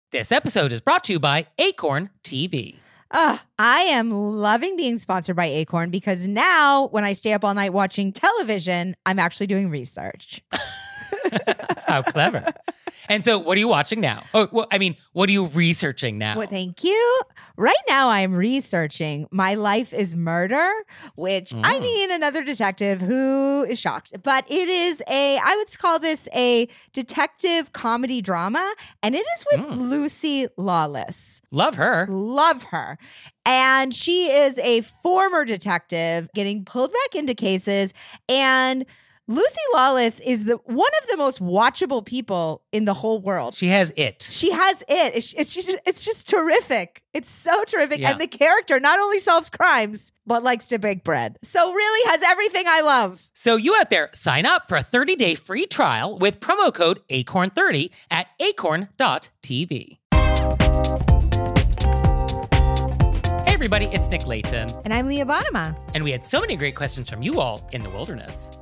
This episode is brought to you by Acorn TV. I am loving being sponsored by Acorn because now when I stay up all night watching television, I'm actually doing research. How clever. And so what are you watching now? Oh, well, I mean, what are you researching now? Well, thank you. Right now I'm researching My Life is Murder, which I mean, another detective who is shocked. But it is I would call this a detective comedy drama. And it is with Lucy Lawless. Love her. Love her. And she is a former detective getting pulled back into cases. And Lucy Lawless is one of the most watchable people in the whole world. She has it. She has it. It's just terrific. It's so terrific. Yeah. And the character not only solves crimes, but likes to bake bread. So really has everything I love. So you out there, sign up for a 30-day free trial with promo code ACORN30 at acorn.tv. Hey everybody, it's Nick Layton. And I'm Leah Bonnema. And we had so many great questions from you all in the wilderness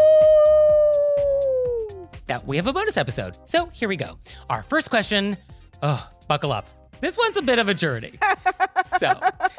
Ow! that we have a bonus episode. So here we go. Our first question, buckle up. This one's a bit of a journey. So,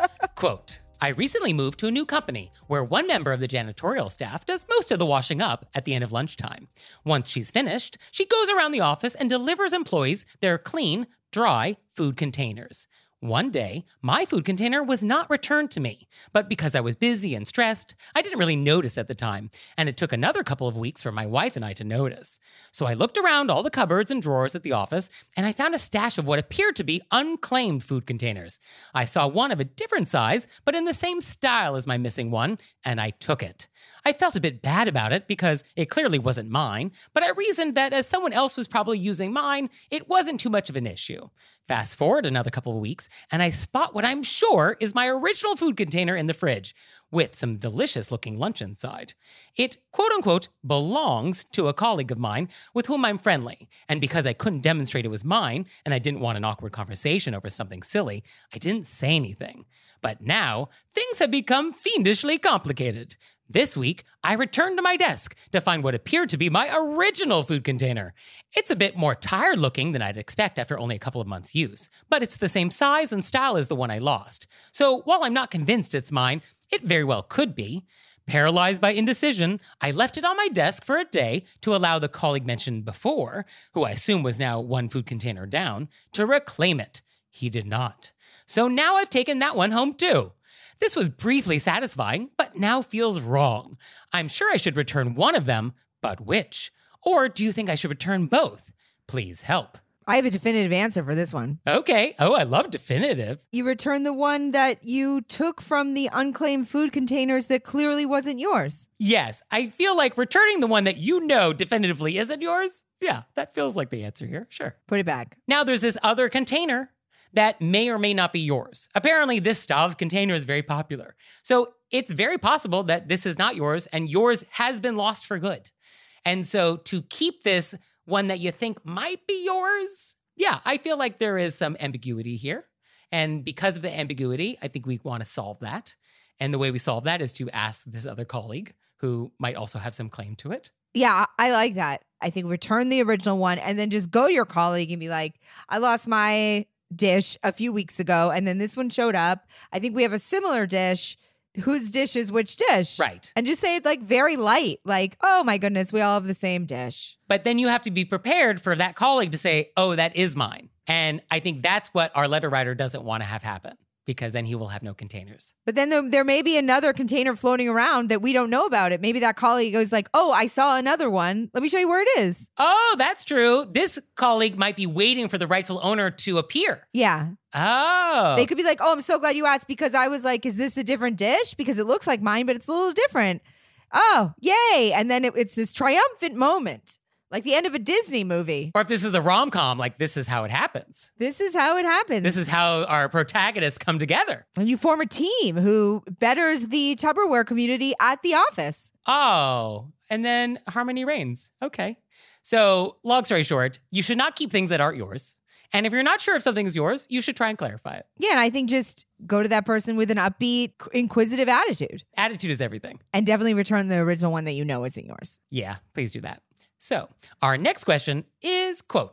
quote, I recently moved to a new company where one member of the janitorial staff does most of the washing up at the end of lunchtime. Once she's finished, she goes around the office and delivers employees their clean, dry food containers. One day, my food container was not returned to me, but because I was busy and stressed, I didn't really notice at the time, and it took another couple of weeks for my wife and I to notice. So I looked around all the cupboards and drawers at the office, and I found a stash of what appeared to be unclaimed food containers. I saw one of a different size, but in the same style as my missing one, and I took it. I felt a bit bad about it because it clearly wasn't mine, but I reasoned that as someone else was probably using mine, it wasn't too much of an issue. Fast forward another couple of weeks, and I spot what I'm sure is my original food container in the fridge, with some delicious-looking lunch inside. It, quote-unquote, belongs to a colleague of mine with whom I'm friendly, and because I couldn't demonstrate it was mine, and I didn't want an awkward conversation over something silly, I didn't say anything. But now, things have become fiendishly complicated. This week, I returned to my desk to find what appeared to be my original food container. It's a bit more tired looking than I'd expect after only a couple of months' use, but it's the same size and style as the one I lost. So while I'm not convinced it's mine, it very well could be. Paralyzed by indecision, I left it on my desk for a day to allow the colleague mentioned before, who I assume was now one food container down, to reclaim it. He did not. So now I've taken that one home too. This was briefly satisfying, but now feels wrong. I'm sure I should return one of them, but which? Or do you think I should return both? Please help. I have a definitive answer for this one. Okay. Oh, I love definitive. You return the one that you took from the unclaimed food containers that clearly wasn't yours. Yes, I feel like returning the one that you know definitively isn't yours. Yeah, that feels like the answer here. Sure. Put it back. Now there's this other container that may or may not be yours. Apparently, this style of container is very popular. So it's very possible that this is not yours and yours has been lost for good. And so to keep this one that you think might be yours, yeah, I feel like there is some ambiguity here. And because of the ambiguity, I think we want to solve that. And the way we solve that is to ask this other colleague who might also have some claim to it. Yeah, I like that. I think return the original one and then just go to your colleague and be like, I lost my dish a few weeks ago and then this one showed up. I think we have a similar dish. Whose dish is which dish? Right. And just say it like very light, like, oh my goodness, we all have the same dish. But then you have to be prepared for that colleague to say, oh, that is mine. And I think that's what our letter writer doesn't want to have happen, because then he will have no containers. But then there may be another container floating around that we don't know about it. Maybe that colleague goes like, oh, I saw another one. Let me show you where it is. Oh, that's true. This colleague might be waiting for the rightful owner to appear. Yeah. Oh. They could be like, oh, I'm so glad you asked because I was like, is this a different dish? Because it looks like mine, but it's a little different. Oh, yay. And then it's this triumphant moment. Like the end of a Disney movie. Or if this is a rom-com, like this is how it happens. This is how it happens. This is how our protagonists come together. And you form a team who betters the Tupperware community at the office. Oh, and then harmony reigns. Okay. So long story short, you should not keep things that aren't yours. And if you're not sure if something's yours, you should try and clarify it. Yeah, and I think just go to that person with an upbeat, inquisitive attitude. Attitude is everything. And definitely return the original one that you know isn't yours. Yeah, please do that. So our next question is, quote,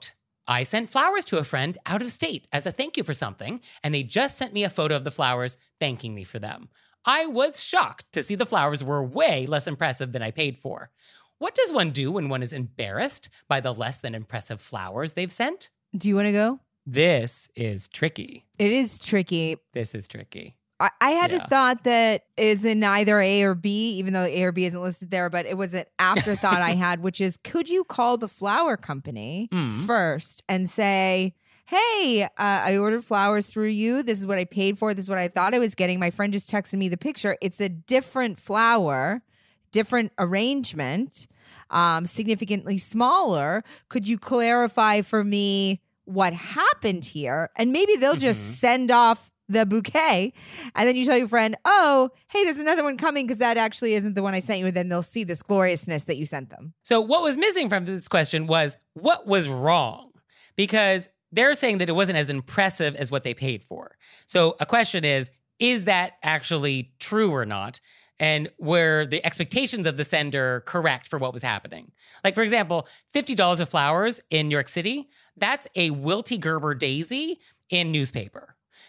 I sent flowers to a friend out of state as a thank you for something, and they just sent me a photo of the flowers thanking me for them. I was shocked to see the flowers were way less impressive than I paid for. What does one do when one is embarrassed by the less than impressive flowers they've sent? Do you want to go? This is tricky. It is tricky. This is tricky. I had a thought that is in either A or B, even though A or B isn't listed there, but it was an afterthought I had, which is, could you call the flower company first and say, hey, I ordered flowers through you. This is what I paid for. This is what I thought I was getting. My friend just texted me the picture. It's a different flower, different arrangement, significantly smaller. Could you clarify for me what happened here? And maybe they'll just send off the bouquet, and then you tell your friend, oh, hey, there's another one coming because that actually isn't the one I sent you, and then they'll see this gloriousness that you sent them. So what was missing from this question was what was wrong? Because they're saying that it wasn't as impressive as what they paid for. So a question is that actually true or not? And were the expectations of the sender correct for what was happening? Like, for example, $50 of flowers in New York City, that's a Wilty Gerber daisy in newspaper.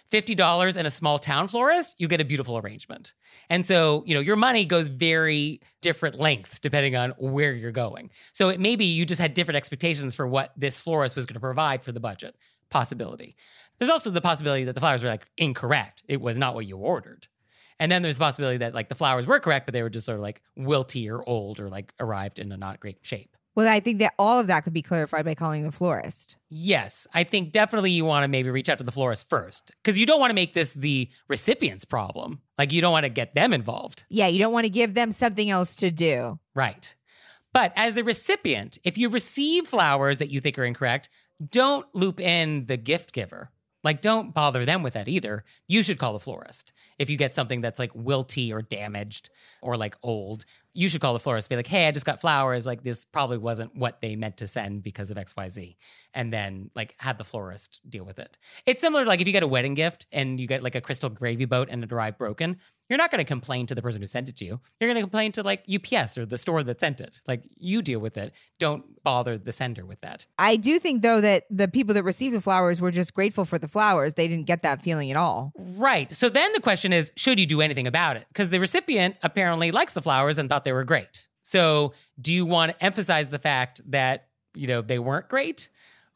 $50 in a small town florist, you get a beautiful arrangement. And so, your money goes very different lengths depending on where you're going. So it maybe you just had different expectations for what this florist was going to provide for the budget. Possibility. There's also the possibility that the flowers were incorrect. It was not what you ordered. And then there's the possibility that the flowers were correct, but they were just sort of wilty or old or arrived in a not great shape. Well, I think that all of that could be clarified by calling the florist. Yes, I think definitely you want to maybe reach out to the florist first, because you don't want to make this the recipient's problem. You don't want to get them involved. Yeah, you don't want to give them something else to do. Right. But as the recipient, if you receive flowers that you think are incorrect, don't loop in the gift giver. Don't bother them with that either. You should call the florist. If you get something that's wilty or damaged or old, you should call the florist. Be like, hey, I just got flowers. This probably wasn't what they meant to send because of XYZ. And then have the florist deal with it. It's similar to if you get a wedding gift and you get a crystal gravy boat and it arrived broken. You're not going to complain to the person who sent it to you. You're going to complain to UPS or the store that sent it. You deal with it. Don't bother the sender with that. I do think though that the people that received the flowers were just grateful for the flowers. They didn't get that feeling at all. Right. So then the question is, should you do anything about it? Because the recipient apparently likes the flowers and thought they were great. So do you want to emphasize the fact that, they weren't great?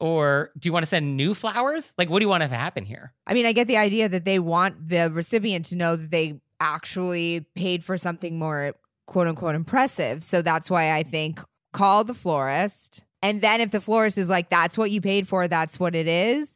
Or do you want to send new flowers? What do you want to happen here? I mean, I get the idea that they want the recipient to know that they actually paid for something more quote unquote impressive. So that's why I think call the florist. And then if the florist is that's what you paid for, that's what it is,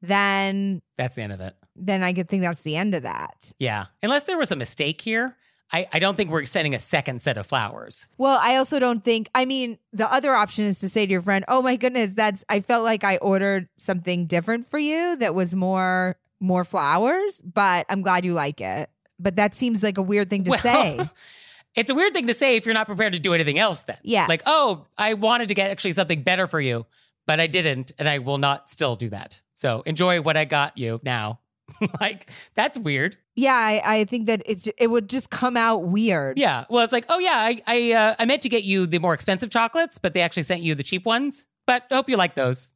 then that's the end of it. Then I could think that's the end of that. Yeah. Unless there was a mistake here. I don't think we're sending a second set of flowers. Well, I also don't think, the other option is to say to your friend, oh my goodness, I felt like I ordered something different for you that was more flowers, but I'm glad you like it. But that seems like a weird thing to say. It's a weird thing to say if you're not prepared to do anything else then. Yeah. Oh, I wanted to get actually something better for you, but I didn't, and I will not still do that. So enjoy what I got you now. That's weird. Yeah, I think that it would just come out weird. Yeah. Well, it's oh yeah, I meant to get you the more expensive chocolates, but they actually sent you the cheap ones. But I hope you like those.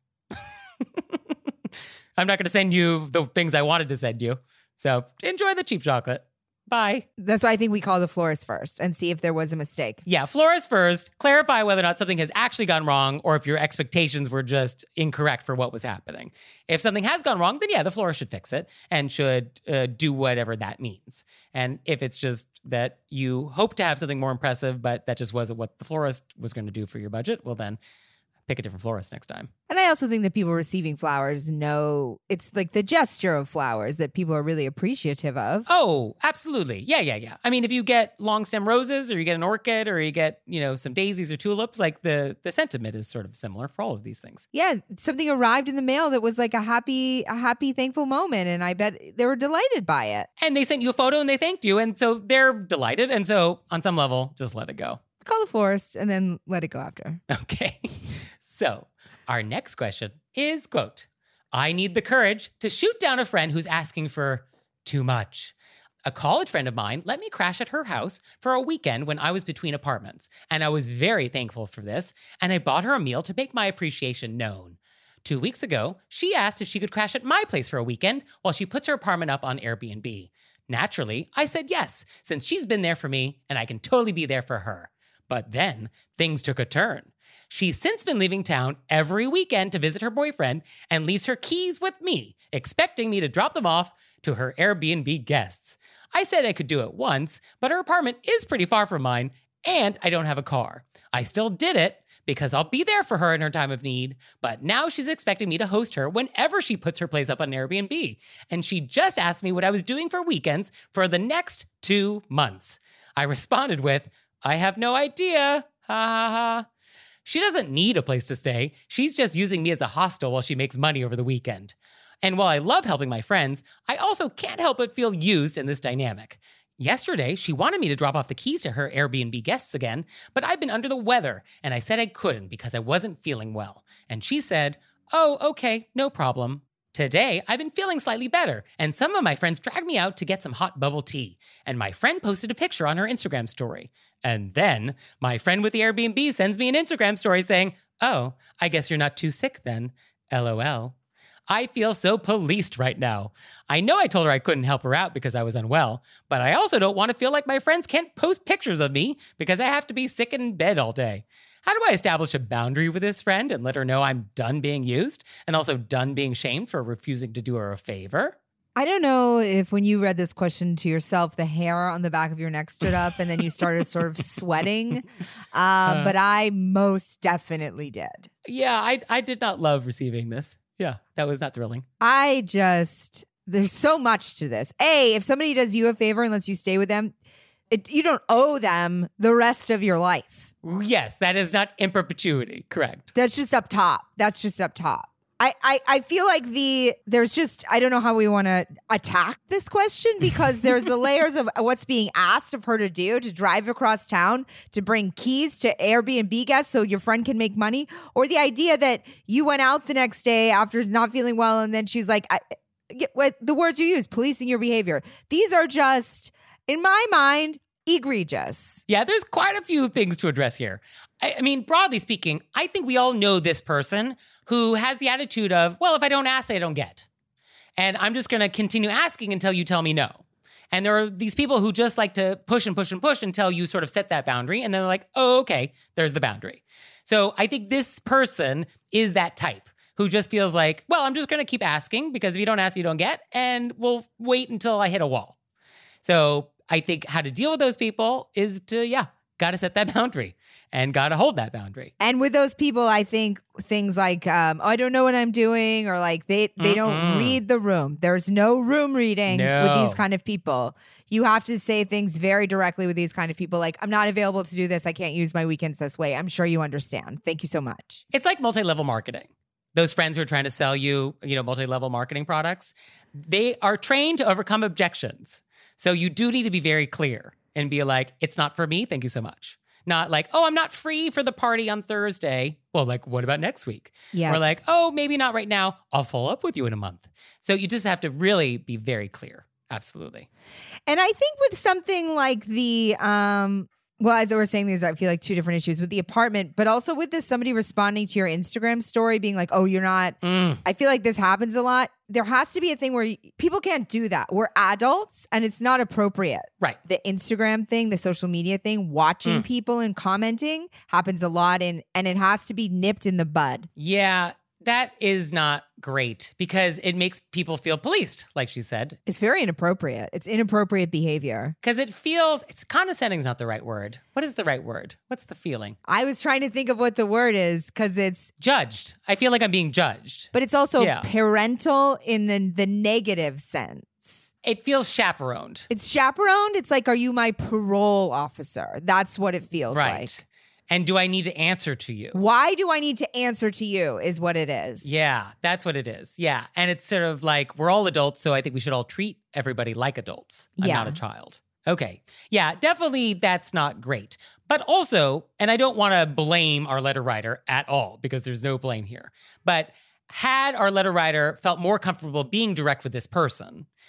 I'm not going to send you the things I wanted to send you. So enjoy the cheap chocolate. Bye. That's why I think we call the florist first and see if there was a mistake. Yeah, florist first. Clarify whether or not something has actually gone wrong or if your expectations were just incorrect for what was happening. If something has gone wrong, then yeah, the florist should fix it and should do whatever that means. And if it's just that you hope to have something more impressive, but that just wasn't what the florist was going to do for your budget, well then pick a different florist next time. And I also think that people receiving flowers know it's the gesture of flowers that people are really appreciative of. Oh, absolutely. Yeah. I mean, if you get long stem roses or you get an orchid or you get, some daisies or tulips, the sentiment is sort of similar for all of these things. Yeah. Something arrived in the mail that was a happy, thankful moment. And I bet they were delighted by it. And they sent you a photo and they thanked you. And so they're delighted. And so on some level, just let it go. Call the florist and then let it go after. Okay. So our next question is, quote, I need the courage to shoot down a friend who's asking for too much. A college friend of mine let me crash at her house for a weekend when I was between apartments, and I was very thankful for this, and I bought her a meal to make my appreciation known. 2 weeks ago, she asked if she could crash at my place for a weekend while she puts her apartment up on Airbnb. Naturally, I said yes, since she's been there for me and I can totally be there for her. But then, things took a turn. She's since been leaving town every weekend to visit her boyfriend and leaves her keys with me, expecting me to drop them off to her Airbnb guests. I said I could do it once, but her apartment is pretty far from mine, and I don't have a car. I still did it because I'll be there for her in her time of need, but now she's expecting me to host her whenever she puts her place up on Airbnb, and she just asked me what I was doing for weekends for the next 2 months. I responded with, I have no idea, ha ha ha. She doesn't need a place to stay. She's just using me as a hostel while she makes money over the weekend. And while I love helping my friends, I also can't help but feel used in this dynamic. Yesterday, she wanted me to drop off the keys to her Airbnb guests again, but I've been under the weather, and I said I couldn't because I wasn't feeling well. And she said, oh, okay, no problem. Today, I've been feeling slightly better, and some of my friends dragged me out to get some hot bubble tea, and my friend posted a picture on her Instagram story. And then, my friend with the Airbnb sends me an Instagram story saying, oh, I guess you're not too sick then, LOL. I feel so policed right now. I know I told her I couldn't help her out because I was unwell, but I also don't want to feel like my friends can't post pictures of me because I have to be sick in bed all day. How do I establish a boundary with this friend and let her know I'm done being used and also done being shamed for refusing to do her a favor? I don't know if when you read this question to yourself, the hair on the back of your neck stood up and then you started sort of sweating. But I most definitely did. Yeah, I did not love receiving this. Yeah, that was not thrilling. There's so much to this. If somebody does you a favor and lets you stay with them, you don't owe them the rest of your life. Yes, that is not in perpetuity. Correct. That's just up top. I feel like I don't know how we want to attack this question because there's the layers of what's being asked of her to do, to drive across town, to bring keys to Airbnb guests so your friend can make money, or the idea that you went out the next day after not feeling well and then she's like, the words you use, policing your behavior. These are just, in my mind, egregious. Yeah, there's quite a few things to address here. I mean, broadly speaking, I think we all know this person who has the attitude of, well, if I don't ask, I don't get. And I'm just going to continue asking until you tell me no. And there are these people who just like to push and push and push until you sort of set that boundary. And then they're like, oh, okay, there's the boundary. So I think this person is that type who just feels like, well, I'm just going to keep asking because if you don't ask, you don't get. And we'll wait until I hit a wall. So I think how to deal with those people is to, got to set that boundary and got to hold that boundary. And with those people, I think things like, I don't know what I'm doing, or like they don't read the room. There's no room reading with these kind of people. You have to say things very directly with these kind of people. Like, I'm not available to do this. I can't use my weekends this way. I'm sure you understand. Thank you so much. It's like multi-level marketing. Those friends who are trying to sell you, multi-level marketing products, they are trained to overcome objections. So you do need to be very clear and be like, it's not for me. Thank you so much. Not like, oh, I'm not free for the party on Thursday. Well, like, what about next week? Yeah. Or like, oh, maybe not right now. I'll follow up with you in a month. So you just have to really be very clear. Absolutely. And I think with something like the, as I was saying, these I feel like two different issues with the apartment, but also with this somebody responding to your Instagram story being like, oh, you're not, I feel like this happens a lot. There has to be a thing where people can't do that. We're adults and it's not appropriate. Right. The Instagram thing, the social media thing, watching people and commenting happens a lot, and it has to be nipped in the bud. Yeah, that is not great because it makes people feel policed, like she said. It's very inappropriate. It's inappropriate behavior. Because it's condescending is not the right word. What is the right word? What's the feeling? I was trying to think of what the word is because it's... Judged. I feel like I'm being judged. But it's also parental in the negative sense. It feels chaperoned. It's chaperoned. It's like, are you my parole officer? That's what it feels like. And do I need to answer to you? Why do I need to answer to you is what it is. Yeah, that's what it is. Yeah. And it's sort of like, we're all adults, so I think we should all treat everybody like adults. I'm not a child. Okay. Yeah, definitely that's not great. But also, and I don't want to blame our letter writer at all because there's no blame here. But had our letter writer felt more comfortable being direct with this person,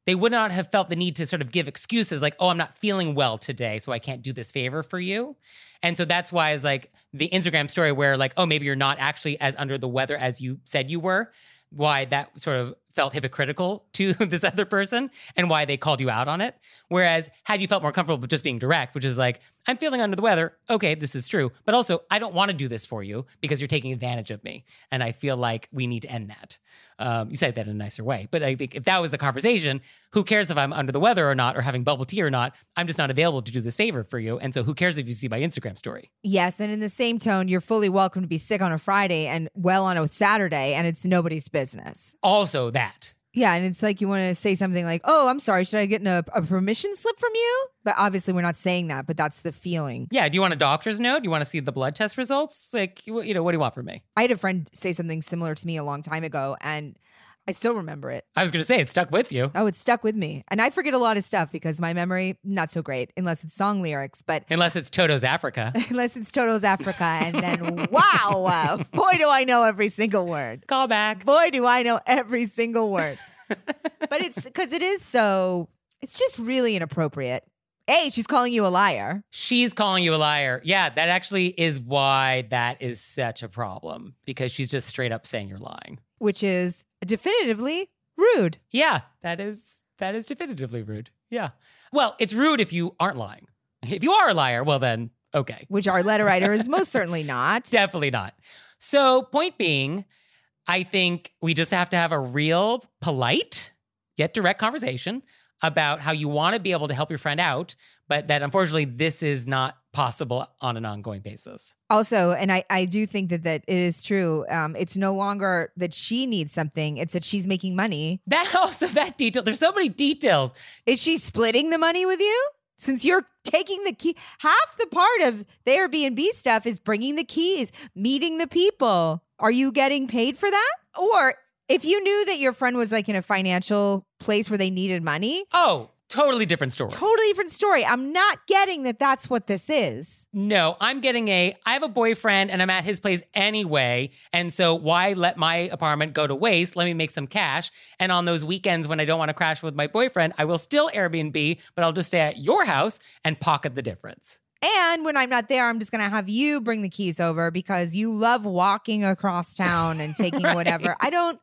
they would not have felt the need to sort of give excuses like, oh, I'm not feeling well today, so I can't do this favor for you. And so that's why it's like the Instagram story where like, oh, maybe you're not actually as under the weather as you said you were, why that sort of felt hypocritical to this other person and why they called you out on it. Whereas had you felt more comfortable with just being direct, which is like, I'm feeling under the weather. Okay, this is true. But also, I don't want to do this for you because you're taking advantage of me. And I feel like we need to end that. You said that in a nicer way. But I think if that was the conversation, who cares if I'm under the weather or not, or having bubble tea or not? I'm just not available to do this favor for you. And so who cares if you see my Instagram story? Yes. And in the same tone, you're fully welcome to be sick on a Friday and well on a Saturday, and it's nobody's business. Also that. Yeah, and it's like you want to say something like, oh, I'm sorry, should I get a permission slip from you? But obviously we're not saying that, but that's the feeling. Yeah, do you want a doctor's note? Do you want to see the blood test results? Like, what do you want from me? I had a friend say something similar to me a long time ago, and I still remember it. I was going to say, it stuck with you. Oh, it stuck with me. And I forget a lot of stuff because my memory, not so great, unless it's song lyrics. But unless it's Toto's Africa. Unless it's Toto's Africa. And then, wow, boy, do I know every single word. Call back. Boy, do I know every single word. But it's because it is so, it's just really inappropriate. Hey, she's calling you a liar. She's calling you a liar. Yeah, that actually is why that is such a problem, because she's just straight up saying you're lying. Which is definitively rude. Yeah, that is definitively rude. Yeah. Well, it's rude if you aren't lying. If you are a liar, well then, okay. Which our letter writer is most certainly not. Definitely not. So point being, I think we just have to have a real polite yet direct conversation about how you want to be able to help your friend out, but that unfortunately this is not possible on an ongoing basis. Also, and I do think that it is true. It's no longer that she needs something. It's that she's making money. That detail. There's so many details. Is she splitting the money with you? Since you're taking the key, half the part of the Airbnb stuff is bringing the keys, meeting the people. Are you getting paid for that? Or if you knew that your friend was like in a financial place where they needed money. Oh, totally different story. Totally different story. I'm not getting that that's what this is. No, I'm getting I have a boyfriend and I'm at his place anyway. And so why let my apartment go to waste? Let me make some cash. And on those weekends when I don't want to crash with my boyfriend, I will still Airbnb, but I'll just stay at your house and pocket the difference. And when I'm not there, I'm just going to have you bring the keys over because you love walking across town and taking right. Whatever.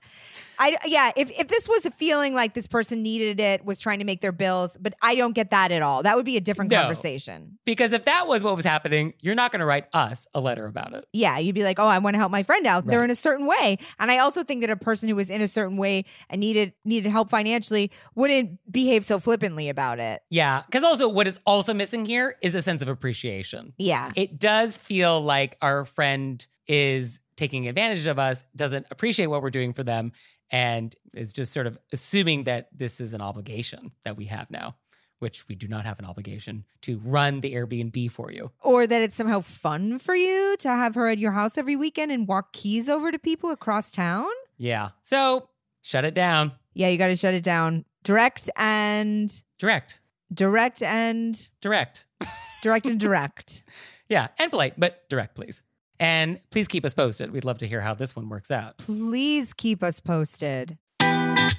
If this was a feeling like this person needed it, was trying to make their bills, but I don't get that at all. That would be a different conversation. Because if that was what was happening, you're not going to write us a letter about it. Yeah, you'd be like, oh, I want to help my friend out. Right. They're in a certain way. And I also think that a person who was in a certain way and needed help financially wouldn't behave so flippantly about it. Yeah, because also what is also missing here is a sense of appreciation. Yeah. It does feel like our friend is taking advantage of us, doesn't appreciate what we're doing for them, and is just sort of assuming that this is an obligation that we have now, which we do not have an obligation to run the Airbnb for you. Or that it's somehow fun for you to have her at your house every weekend and walk keys over to people across town. Yeah. So shut it down. Yeah, you got to shut it down. Direct and... Direct. Direct and... Direct. Direct and direct. Yeah, and polite, but direct, please. And please keep us posted. We'd love to hear how this one works out. Please keep us posted. And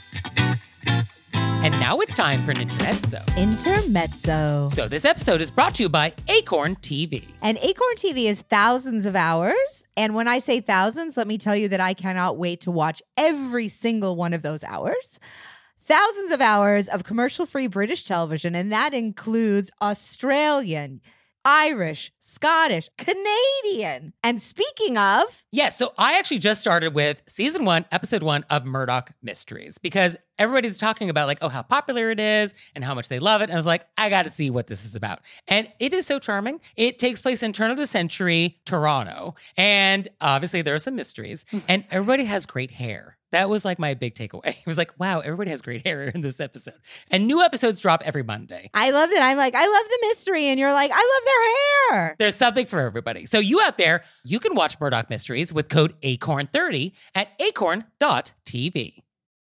now it's time for an intermezzo. Intermezzo. So this episode is brought to you by Acorn TV. And Acorn TV is thousands of hours. And when I say thousands, let me tell you that I cannot wait to watch every single one of those hours. Thousands of hours of commercial-free British television, and that includes Australian, Irish, Scottish, Canadian. And speaking of... Yes, so I actually just started with season 1, episode 1 of Murdoch Mysteries because everybody's talking about like, oh, how popular it is and how much they love it. And I was like, I got to see what this is about. And it is so charming. It takes place in turn of the century Toronto. And obviously there are some mysteries and everybody has great hair. That was like my big takeaway. It was like, wow, everybody has great hair in this episode. And new episodes drop every Monday. I love it. I'm like, I love the mystery. And you're like, I love their hair. There's something for everybody. So you out there, you can watch Murdoch Mysteries with code ACORN30 at acorn.tv.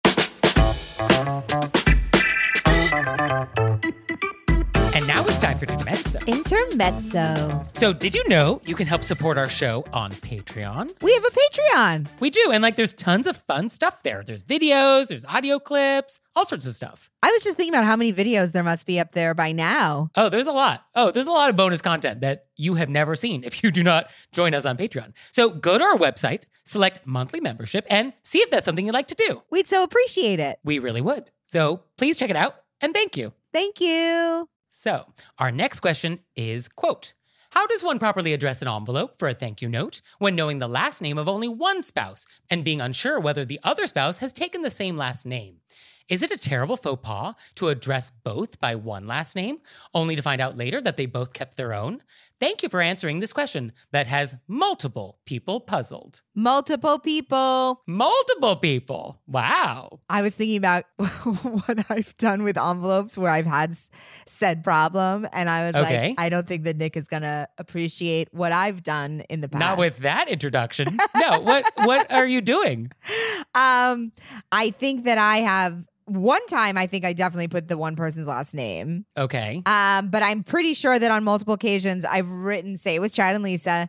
And now it's time for Intermezzo. Intermezzo. So did you know you can help support our show on Patreon? We have a Patreon. We do. And like there's tons of fun stuff there. There's videos, there's audio clips, all sorts of stuff. I was just thinking about how many videos there must be up there by now. Oh, there's a lot. Oh, there's a lot of bonus content that you have never seen if you do not join us on Patreon. So go to our website, select monthly membership, and see if that's something you'd like to do. We'd so appreciate it. We really would. So please check it out, and thank you. Thank you. So our next question is, quote, how does one properly address an envelope for a thank you note when knowing the last name of only one spouse and being unsure whether the other spouse has taken the same last name? Is it a terrible faux pas to address both by one last name, only to find out later that they both kept their own? Thank you for answering this question that has multiple people puzzled. Multiple people. Multiple people. Wow. I was thinking about what I've done with envelopes where I've had said problem. And I was like, I don't think that Nick is going to appreciate what I've done in the past. Not with that introduction. No, what are you doing? I think that I have... One time, I think I definitely put the one person's last name. Okay. But I'm pretty sure that on multiple occasions I've written, say it was Chad and Lisa,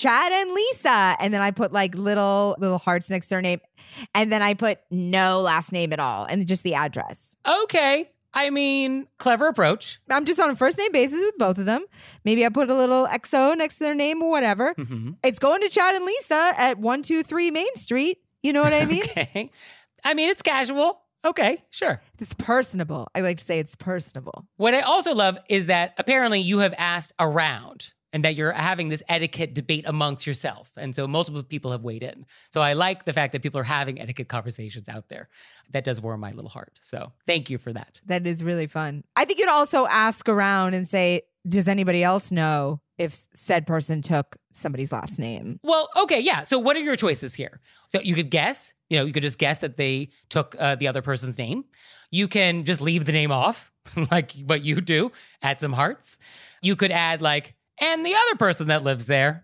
and then I put like little hearts next to their name, and then I put no last name at all, and just the address. Okay. I mean, clever approach. I'm just on a first name basis with both of them. Maybe I put a little XO next to their name or whatever. Mm-hmm. It's going to Chad and Lisa at 123 Main Street. You know what I mean? Okay. I mean, it's casual. Okay, sure. It's personable. I like to say it's personable. What I also love is that apparently you have asked around and that you're having this etiquette debate amongst yourself. And so multiple people have weighed in. So I like the fact that people are having etiquette conversations out there. That does warm my little heart. So thank you for that. That is really fun. I think you'd also ask around and say, does anybody else know if said person took somebody's last name? Well, okay, yeah. So what are your choices here? So you could guess, you could just guess that they took the other person's name. You can just leave the name off, like what you do, add some hearts. You could add like, and the other person that lives there,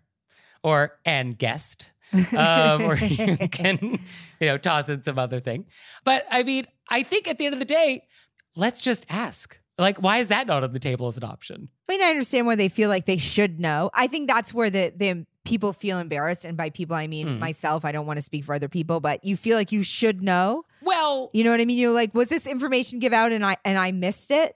or and guest. Or you can, toss in some other thing. But I mean, I think at the end of the day, let's just ask. Like, why is that not on the table as an option? I mean, I understand why they feel like they should know. I think that's where the people feel embarrassed. And by people, I mean myself. I don't want to speak for other people, but you feel like you should know. Well, you know what I mean? You're like, was this information give out and I missed it,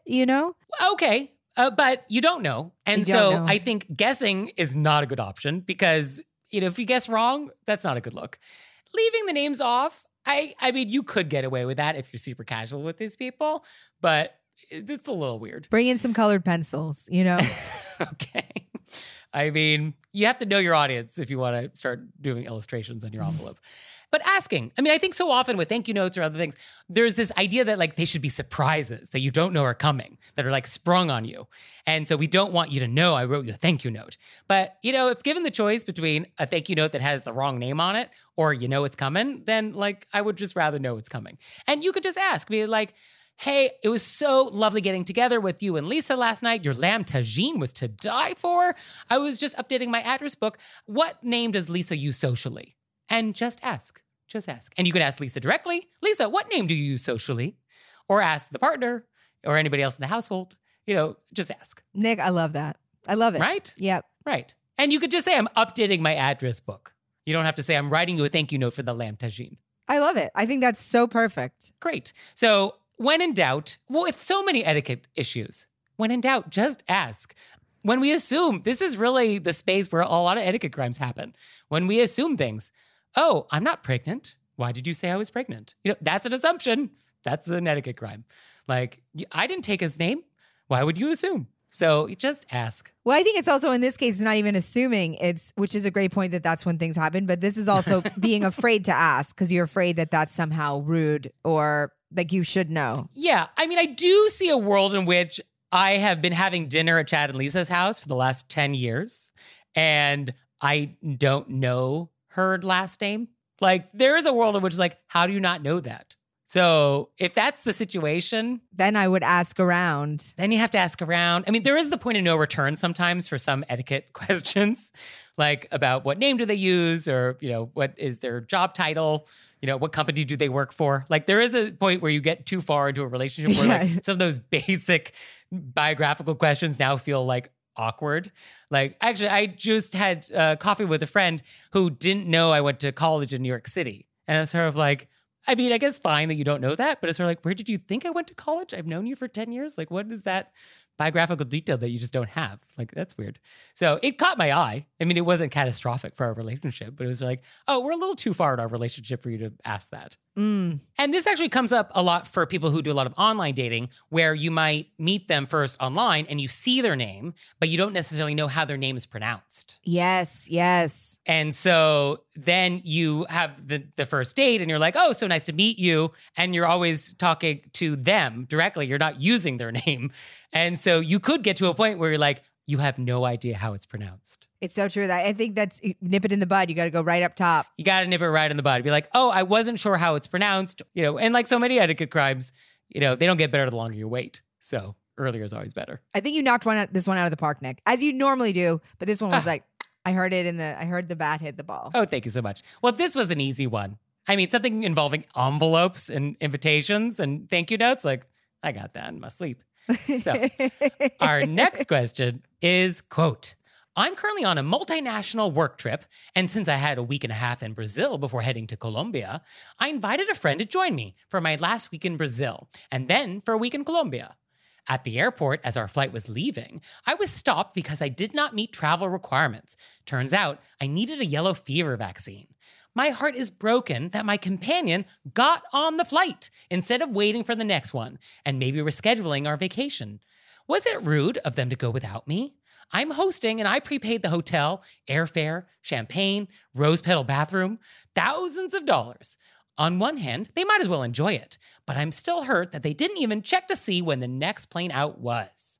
Okay. But you don't know. And so I think guessing is not a good option because, if you guess wrong, that's not a good look. Leaving the names off, I mean, you could get away with that if you're super casual with these people, but it's a little weird. Bring in some colored pencils, Okay. I mean, you have to know your audience if you want to start doing illustrations on your envelope. But asking, I mean, I think so often with thank you notes or other things, there's this idea that like they should be surprises that you don't know are coming, that are like sprung on you. And so we don't want you to know I wrote you a thank you note. But, if given the choice between a thank you note that has the wrong name on it or it's coming, then like I would just rather know it's coming. And you could just ask, be like, hey, it was so lovely getting together with you and Lisa last night. Your lamb tagine was to die for. I was just updating my address book. What name does Lisa use socially? And just ask. Just ask. And you could ask Lisa directly. Lisa, what name do you use socially? Or ask the partner or anybody else in the household. Just ask. Nick, I love that. I love it. Right? Yep. Right. And you could just say, I'm updating my address book. You don't have to say, I'm writing you a thank you note for the lamb tagine. I love it. I think that's so perfect. Great. So when in doubt, with so many etiquette issues, when in doubt, just ask. When we assume, this is really the space where a lot of etiquette crimes happen. When we assume things, oh, I'm not pregnant. Why did you say I was pregnant? That's an assumption. That's an etiquette crime. Like, I didn't take his name. Why would you assume? So just ask. Well, I think it's also in this case, it's not even assuming, which is a great point that that's when things happen. But this is also being afraid to ask because you're afraid that that's somehow rude or like you should know. Yeah. I mean, I do see a world in which I have been having dinner at Chad and Lisa's house for the last 10 years and I don't know her last name. Like, there is a world in which, like, how do you not know that? So if that's the situation, then I would ask around. Then you have to ask around. I mean, there is the point of no return sometimes for some etiquette questions, like about what name do they use or, what is their job title? What company do they work for? Like, there is a point where you get too far into a relationship where like some of those basic biographical questions now feel like awkward. Like, actually, I just had coffee with a friend who didn't know I went to college in New York City. And I was sort of like, I mean, I guess fine that you don't know that, but it's sort of like, where did you think I went to college? I've known you for 10 years. Like, what is that biographical detail that you just don't have? Like, that's weird. So it caught my eye. I mean, it wasn't catastrophic for our relationship, but it was like, oh, we're a little too far in our relationship for you to ask that. Mm. And this actually comes up a lot for people who do a lot of online dating, where you might meet them first online and you see their name, but you don't necessarily know how their name is pronounced. Yes, yes. And so then you have the first date and you're like, oh, so nice to meet you. And you're always talking to them directly. You're not using their name. And so you could get to a point where you're like, you have no idea how it's pronounced. It's so true. I think that's nip it in the bud. You got to go right up top. You got to nip it right in the bud. Be like, oh, I wasn't sure how it's pronounced. And like so many etiquette crimes, they don't get better the longer you wait. So earlier is always better. I think you knocked this one out of the park, Nick, as you normally do. But this one was like, I heard the bat hit the ball. Oh, thank you so much. Well, this was an easy one. I mean, something involving envelopes and invitations and thank you notes. Like, I got that in my sleep. So our next question is, quote, I'm currently on a multinational work trip, and since I had a week and a half in Brazil before heading to Colombia, I invited a friend to join me for my last week in Brazil, and then for a week in Colombia. At the airport, as our flight was leaving, I was stopped because I did not meet travel requirements. Turns out I needed a yellow fever vaccine. My heart is broken that my companion got on the flight instead of waiting for the next one, and maybe rescheduling our vacation. Was it rude of them to go without me? I'm hosting and I prepaid the hotel, airfare, champagne, rose petal bathroom, thousands of dollars. On one hand, they might as well enjoy it, but I'm still hurt that they didn't even check to see when the next plane out was.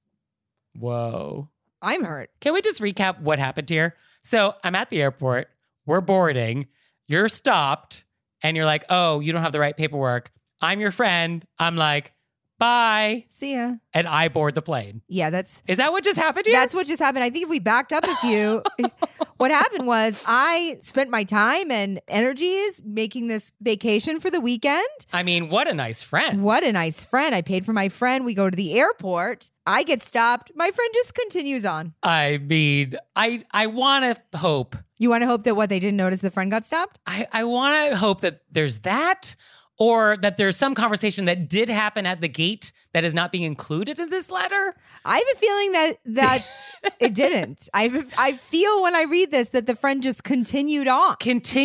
Whoa. I'm hurt. Can we just recap what happened here? So I'm at the airport, we're boarding, you're stopped, and you're like, oh, you don't have the right paperwork. I'm your friend. I'm like, bye. See ya. And I board the plane. Yeah, Is that what just happened here? That's what just happened. I think if we backed up a few, what happened was I spent my time and energies making this vacation for the weekend. I mean, what a nice friend. What a nice friend. I paid for my friend. We go to the airport. I get stopped. My friend just continues on. I mean, I want to hope. You want to hope that they didn't notice the friend got stopped? I want to hope that there's that, or that there's some conversation that did happen at the gate that is not being included in this letter. I have a feeling that it didn't. I feel when I read this that the friend just continued on.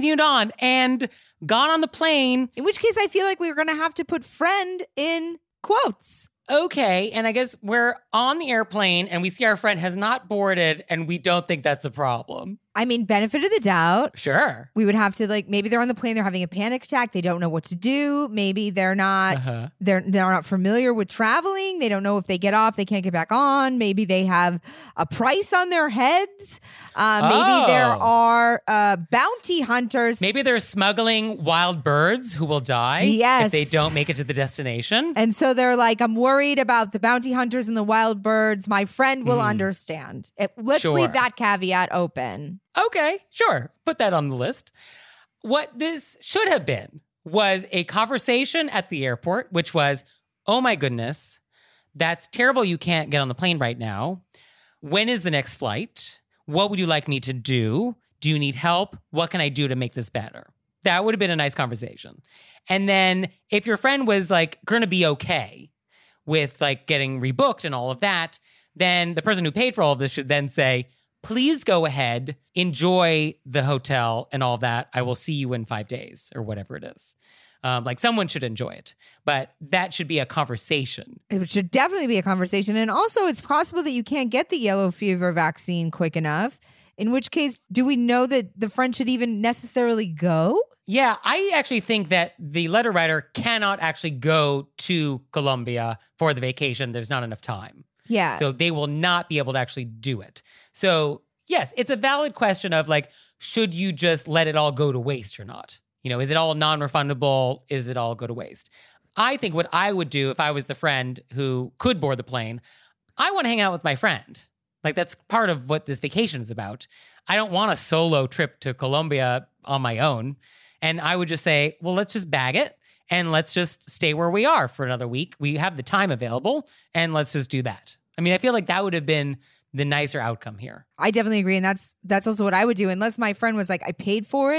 And got on the plane. In which case I feel like we're going to have to put friend in quotes. Okay, and I guess we're on the airplane and we see our friend has not boarded and we don't think that's a problem. I mean, benefit of the doubt. Sure. We would have to maybe they're on the plane, they're having a panic attack, they don't know what to do. Maybe they're not they're not familiar with traveling. They don't know if they get off, they can't get back on. Maybe they have a price on their heads. Maybe there are bounty hunters. Maybe they're smuggling wild birds who will die if they don't make it to the destination. And so they're like, I'm worried about the bounty hunters and the wild birds. My friend will understand. Let's leave that caveat open. Okay, sure. Put that on the list. What this should have been was a conversation at the airport, which was, oh my goodness, that's terrible you can't get on the plane right now. When is the next flight? What would you like me to do? Do you need help? What can I do to make this better? That would have been a nice conversation. And then if your friend was going to be okay with getting rebooked and all of that, then the person who paid for all of this should then say, please go ahead, enjoy the hotel and all that. I will see you in 5 days or whatever it is. Someone should enjoy it, but that should be a conversation. It should definitely be a conversation. And also it's possible that you can't get the yellow fever vaccine quick enough, in which case, do we know that the friend should even necessarily go? Yeah, I actually think that the letter writer cannot actually go to Colombia for the vacation. There's not enough time. Yeah. So they will not be able to actually do it. So yes, it's a valid question of should you just let it all go to waste or not? Is it all non-refundable? Is it all go to waste? I think what I would do if I was the friend who could board the plane, I want to hang out with my friend. That's part of what this vacation is about. I don't want a solo trip to Colombia on my own. And I would just say, well, let's just bag it and let's just stay where we are for another week. We have the time available and let's just do that. I mean, I feel like that would have been the nicer outcome here. I definitely agree. And that's also what I would do. Unless my friend was like, I paid for it,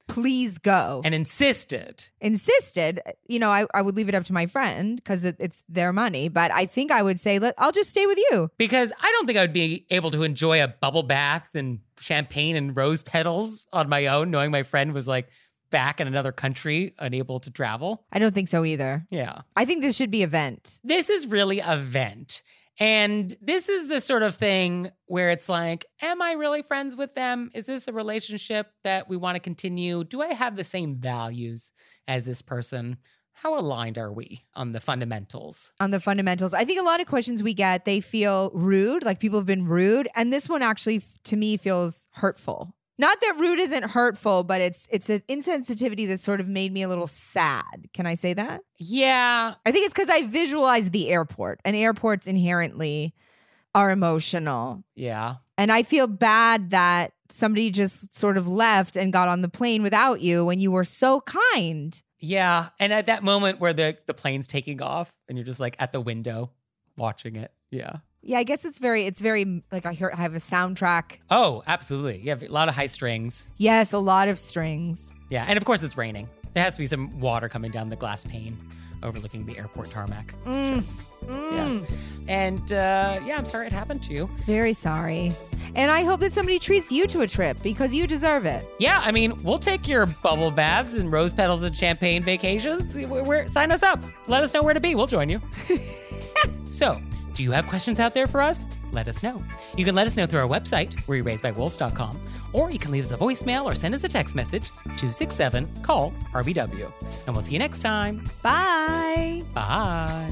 please go. And insisted. I would leave it up to my friend because it's their money. But I think I would say, I'll just stay with you. Because I don't think I would be able to enjoy a bubble bath and champagne and rose petals on my own, knowing my friend was like back in another country, unable to travel. I don't think so either. Yeah. I think this should be event. This is really a vent. And this is the sort of thing where it's like, am I really friends with them? Is this a relationship that we want to continue? Do I have the same values as this person? How aligned are we on the fundamentals? I think a lot of questions we get, they feel rude, like people have been rude. And this one actually, to me, feels hurtful. Not that rude isn't hurtful, but it's an insensitivity that sort of made me a little sad. Can I say that? Yeah. I think it's because I visualized the airport, and airports inherently are emotional. Yeah. And I feel bad that somebody just sort of left and got on the plane without you when you were so kind. Yeah. And at that moment where the plane's taking off and you're just like at the window watching it. Yeah. Yeah, I guess it's very like I have a soundtrack. Oh, absolutely. You have a lot of high strings. Yes, a lot of strings. Yeah, and of course it's raining. There has to be some water coming down the glass pane overlooking the airport tarmac. Yeah. And I'm sorry it happened to you. Very sorry. And I hope that somebody treats you to a trip because you deserve it. Yeah, I mean, we'll take your bubble baths and rose petals and champagne vacations. Sign us up. Let us know where to be. We'll join you. So, do you have questions out there for us? Let us know. You can let us know through our website, wereraisedbywolves.com, or you can leave us a voicemail or send us a text message, 267-CALL-RBW. And we'll see you next time. Bye. Bye.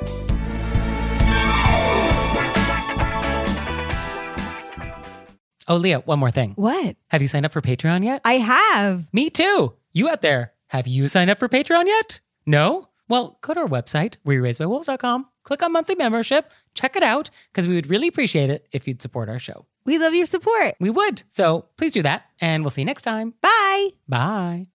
Oh, Leah, one more thing. What? Have you signed up for Patreon yet? I have. Me too. You out there, have you signed up for Patreon yet? No? Well, go to our website, wereraisedbywolves.com, click on monthly membership, check it out, because we would really appreciate it if you'd support our show. We love your support. We would. So please do that, and we'll see you next time. Bye. Bye.